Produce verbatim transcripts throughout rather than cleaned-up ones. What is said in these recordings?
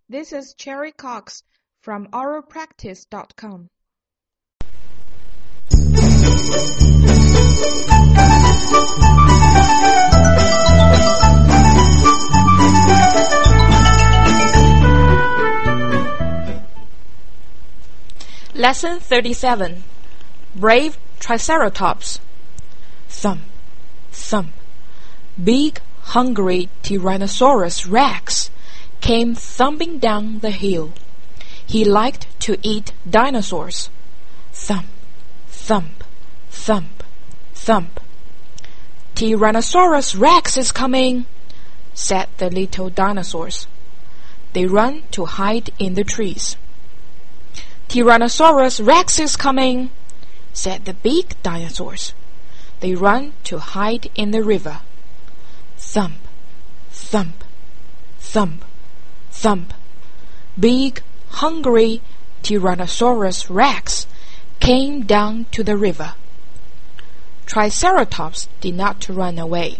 This is Cherry Cox from oral practice dot com. Lesson thirty-seven. Brave Triceratops. Thump, thump. Big, hungry Tyrannosaurus Rex came thumping down the hill. He liked to eat dinosaurs. Thump, thump, thump, thump. Tyrannosaurus Rex is coming, said the little dinosaurs. They ran to hide in the trees. Tyrannosaurus Rex is coming, said the big dinosaurs. They ran to hide in the river. Thump, thump, thump, thump. Big, hungry Tyrannosaurus Rex came down to the river. Triceratops did not run away.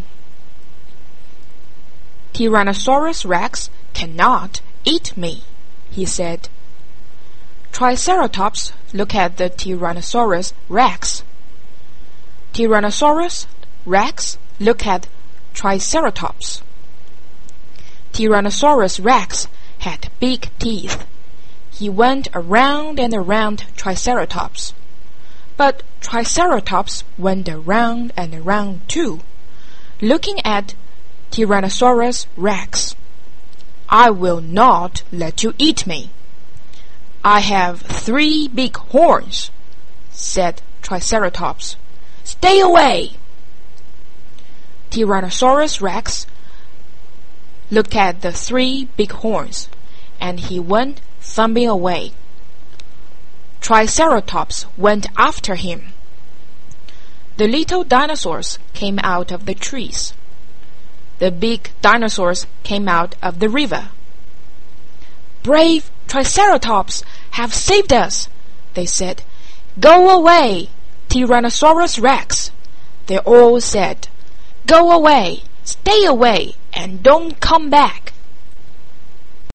Tyrannosaurus Rex cannot eat me, he said. Triceratops looked at the Tyrannosaurus Rex. Tyrannosaurus Rex looked at Triceratops. Tyrannosaurus Rex had big teeth. He went around and around Triceratops. But Triceratops went around and around too, looking at Tyrannosaurus Rex. I will not let you eat me. I have three big horns, said Triceratops. Stay away! Tyrannosaurus Rex looked at the three big horns, and he went thumping away. Triceratops went after him. The little dinosaurs came out of the trees. The big dinosaurs came out of the river. Brave Triceratops have saved us, they said. Go away, Tyrannosaurus Rex. They all said, Go away, stay away, and don't come back.